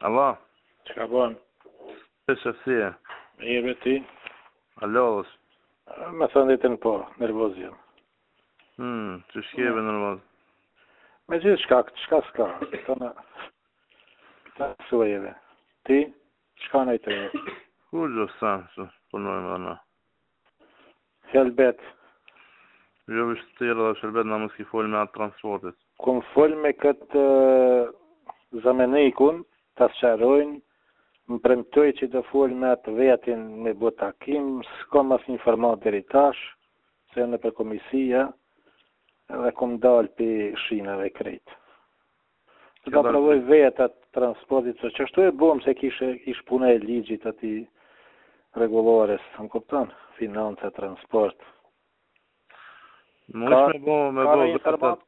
Alo, Çka bën? të shëfësie, Mirë ti? alo, Me thënë ditën po, nervoz jam. që shkjeve nërmaz. Me gjithë çka s'ka. Këtëna, këta suajeve. Ti? Çka në i të e? Kur gjo që punojmë dhe na. Helbet. Jo vishë të tjera dhe shërbet na mëski folë me atë transportit. Kum fol me këtë zamenikun, ta sqarojnë, më premtoj që do fol me atë vetin me bo takim, s'kam as një format deri tash, se në për komisia, edhe kum dal për shinave krejt. Të da provoj vetë atë transportit, se që ashtu e bom se kish puna e ligjit ati regulores, më kupton, financa, transport. Më ishme bo, me bo... Ka informat,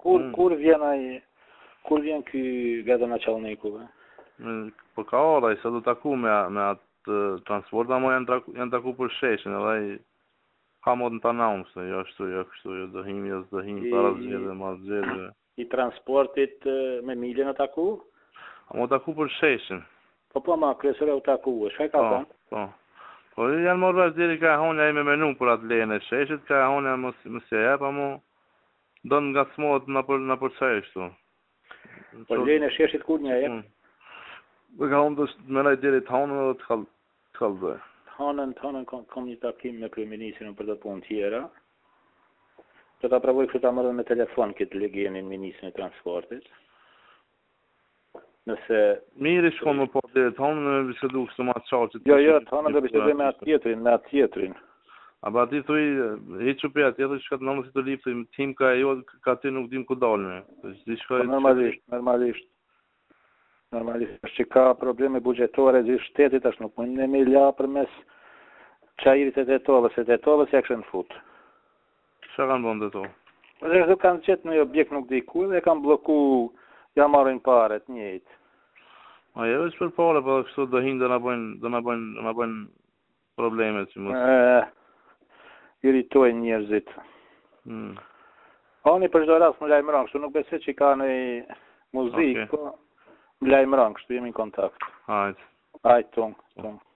kur vjen ky gradonaçelniku? Po ka oraj, se du taku me atë transport, amo janë taku për sheshin, edhe ka mod në të naumë, se jo kështu, jo dëhim, para zgjedhe, mas zgjedhe. I transportit me miljen e taku? Amo taku për sheshin. Po, ma, kryesore u taku, shka ka thënë? Po, janë morë vesh diri ka honja i me menu për atë lejën e sheshit, ka honja mësje jep, amo do nga smot në për qaj shtu. Po lejën e sheshit kur një jep? Dhe ka honë të me lejt diri të honën dhe të kalzoj. Hanën kom një takim me kryeministrin për të punë tjera. Do ta provoj kështu ta marrë me telefon këtë legenin ministrin e transportit. Nëse... Mirë shkon më po diri të honën me bisedu kështu ma të qaqit. Jo, të honën do bisedu me atë tjetrin. A ba ti thuj, i që për atë tjetër, që ka të nëmë si të lipë, tim ka e jo, ka ti nuk dim ku dalme. Normalisht, që ka probleme bugjetore gjithë shtetit, është nuk mund në me la për mes qajirit e Tetovës, ja kështë në fut. Qa kanë bëndë të to? Dhe kanë qëtë në objekt nuk di ku, dhe kanë bloku, ja marrin paret njëjtë. A jo që për pare, po kështu dëhin dhe na bëjnë problemet që mos. Iritojnë njerëzit. Oni për çdo rast më lajmëron, kështu nuk besoj që ka në muzikë, po më lajmëron, kështu jemi në kontakt. Hajt. Hajt, tonë.